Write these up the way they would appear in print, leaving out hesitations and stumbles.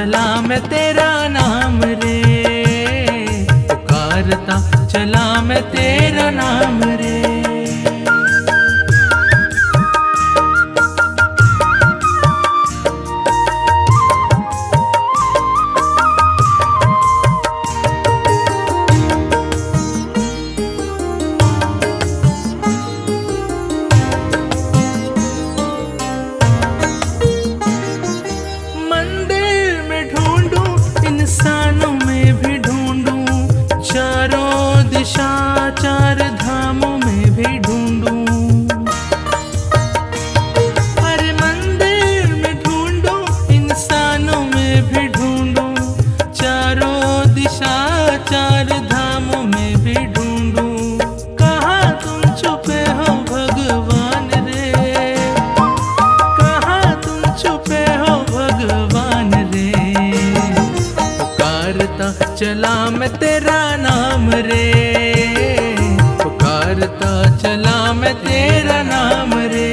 चला मैं तेरा नाम रे, पुकारता चला मैं तेरा नाम रे। इंसानों में भी ढूंढूं, चारों दिशा चार धामों में भी ढूंढूं। हर मंदिर में ढूंढूं, इंसानों में भी ढूंढूं, चारों दिशा चार धामों में भी ढूंढूं। कहाँ तुम छुपे हो भगवान रे, कहाँ तुम छुपे हो भगवान रे। पुकारता चला मैं तेरा नाम रे, पुकारता चला मैं तेरा नाम रे।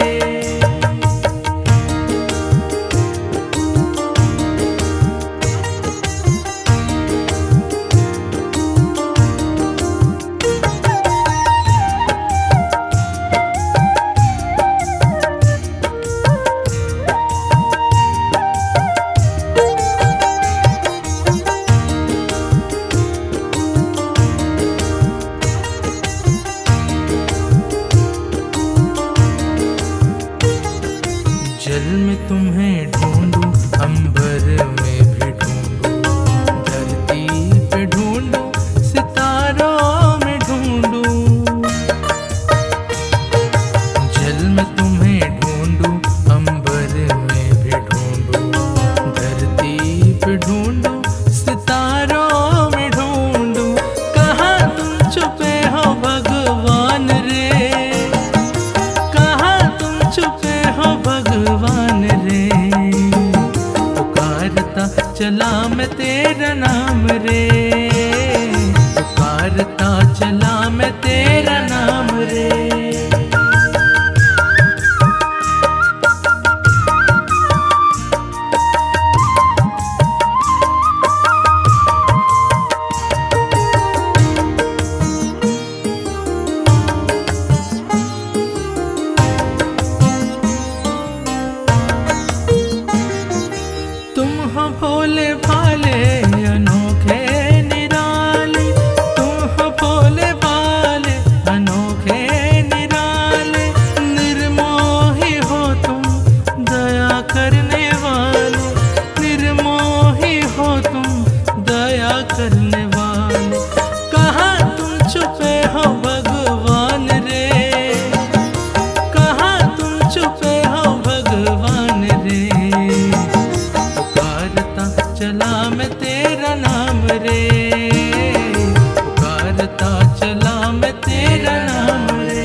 जल में तुम्हें ढूंढूं, अंबर में भी ढूंढूं, धरती पे ढूंढूं, सितारों में ढूंढूं। जल में तुम्हें ढूंढूं, अंबर में भी ढूंढूं, धरती पे ढूंढूं, सितारों में ढूंढूं। कहाँ तुम छुपे हो भगवान रे, कहाँ तुम छुपे हो भगवान रे। पुकारता चला मैं तेरा नाम रे, पुकारता चला मैं तेरा नाम रे। तुम हो भोले भाले अनोखे निराले, तुम हो भोले भाले अनोखे निराले। निर्मोही हो तुम दया करने वाले, निर्मोही हो तुम दया करने वाले। कहाँ तुम छुपे हो भगवान रे, कहाँ तुम छुपे हो भगवान रे। चला मैं तेरा नाम रे, पुकारता चला मैं तेरा नाम रे।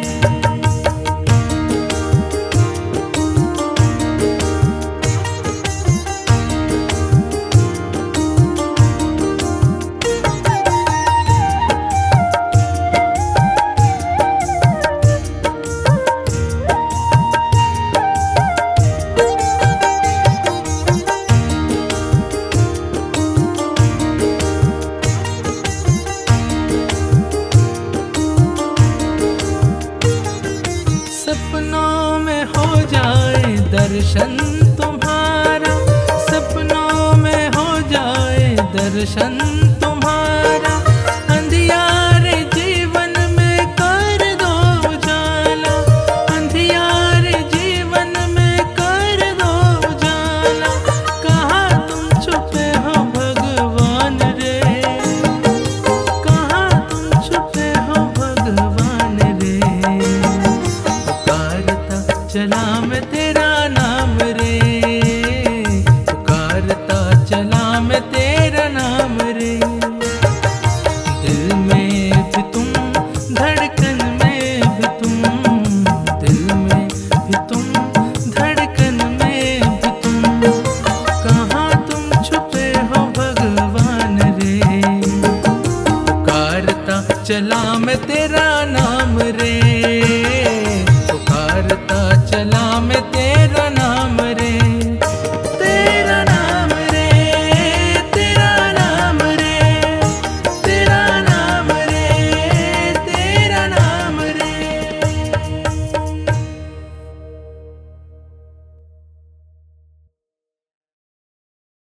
सपनों में हो जाए दर्शन तुम्हारा, सपनों में हो जाए दर्शन तुम्हारा। अंधियारे जीवन में कर दो उजाला, अंधियारे जीवन में कर दो उजाला। कहाँ तुम छुपे हो भगवान रे, कहाँ तुम छुपे हो भगवान रे। पुकारता चला मैं तेरा नाम रे,